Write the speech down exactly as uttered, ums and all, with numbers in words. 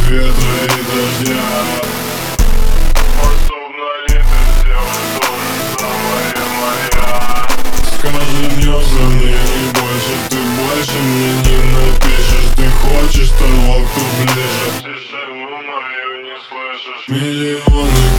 ветра и дождя. Способна ли ты сделать то же самое, моя? Скажи гнезда мне не больше, ты больше мне не напишешь. Ты хочешь того, кто ближе, тишину мою не слышишь. Миллионы